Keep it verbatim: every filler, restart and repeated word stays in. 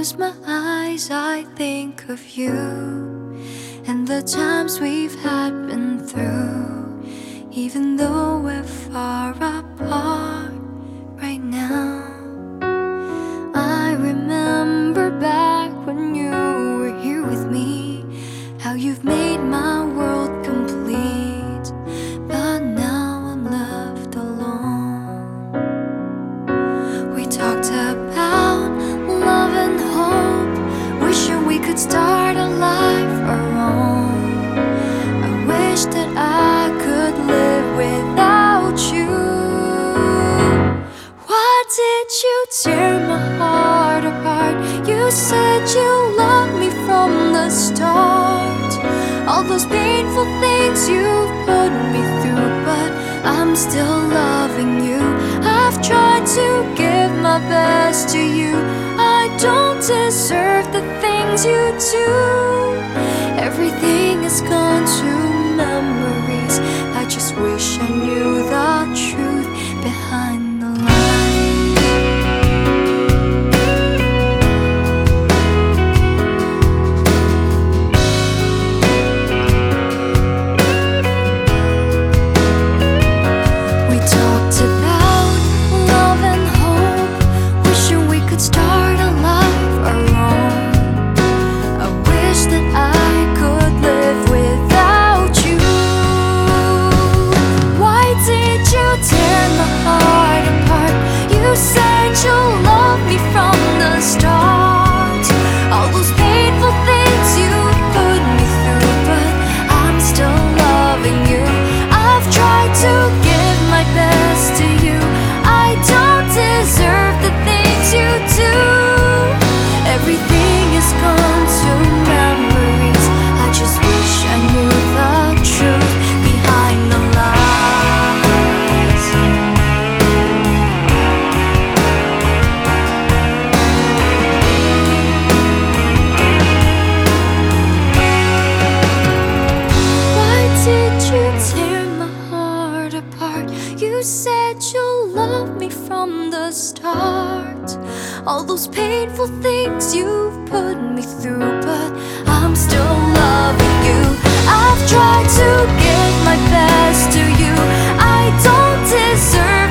close my eyes, I think of you and the times we've had been through. Even though we're far apart right now, I remember back when you were here with me, how you've made my world complete. But now I'm left alone. We talked about love and hope, wishing we could start a life our own. I wish that I could live without you. Why did you tear my heart apart? You said you loved me from the start. All those painful things you've put me through, but I'm still loving you. I've tried to give my best to you. I don't deserve the things you do. Everything is gone to memories. I just wish I knew the truth behind the lies. We talked about love and hope, wishing we could start a life our own. I wish that I could live without you. Why did you tear my heart apart? You said you loved me from the start. All those painful things you put me through, but I'm still loving you. I've tried to give my best to you. I don't deserve the things you do. Everything is gone to memories. I just wish I knew the truth behind the lies. Why did you tear my heart apart? You said you loved me from the start. All those painful things you've put me through, but I'm still loving you. I've tried to give my best to you. I don't deserve